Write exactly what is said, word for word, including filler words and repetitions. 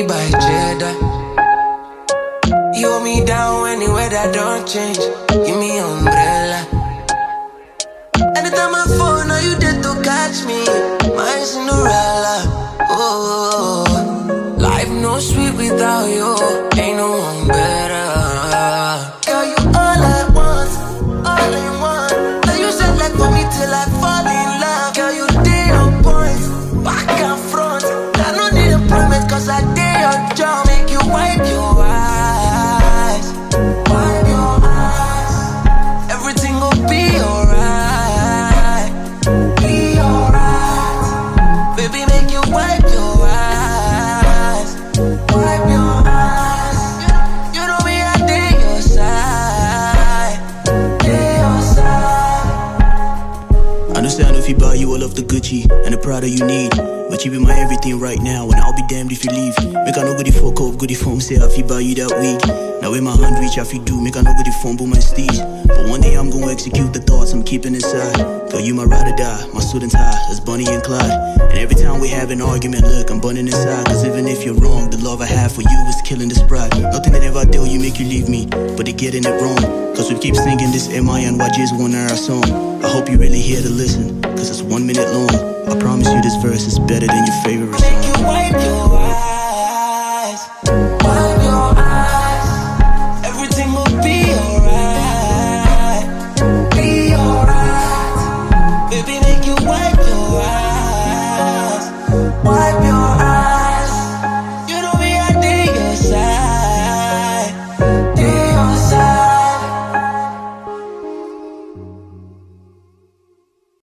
we buy cheddar. You hold me down anywhere that don't change. Give me umbrella. Anytime I fall, now you did to catch me. My Cinderella. Oh, life no sweet without you. Ain't no one better. Girl, you all I want, all I want. Now you said like for me till I fall in love. Girl, you day on point, back and front. I don't need a promise cause I day your job. Make you wipe your eyes, wipe your eyes. Everything will be alright, be alright. Baby, make you wipe your eyes, wipe your eyes. You know me, I day your side, day your side. I understand if you buy you all of the Gucci and the Prada you need, but you be my everything right now, and I'll be damned if you leave. Make I no goody fuck up, goody phone say I fi buy you that week. Now in my hand reach I fi do, make I no goody fumble my steez. But one day I'm gonna execute the thoughts I'm keeping inside. Girl, you my ride or die, my suit and tie, as Bonnie and Clyde. And every time we have an argument, look, I'm burning inside. Cause even if you're wrong, the love I have for you is killing this pride. Nothing that ever tell you make you leave me, but they getting it wrong. Cause we keep singing this M I N Y J's one hour song. I hope you really here to listen, cause it's one minute long. I promise you this verse is better than your favorite song. Make you wipe your eyes.